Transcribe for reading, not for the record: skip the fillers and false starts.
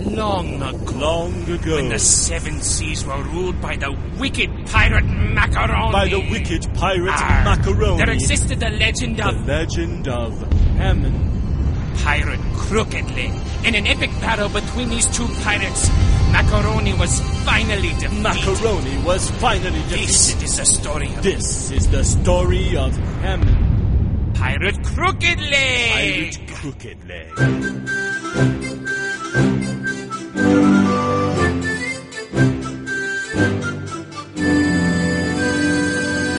Long ago. Long ago. When the seven seas were ruled by the wicked pirate Macaroni. By the wicked pirate Macaroni. There existed the legend of... The legend of Hammond. Pirate Crooked Leg. In an epic battle between these two pirates, Macaroni was finally defeated. Macaroni was finally defeated. This is the story of... This is the story of Hammond. Pirate Crooked Leg. Pirate Crooked Leg.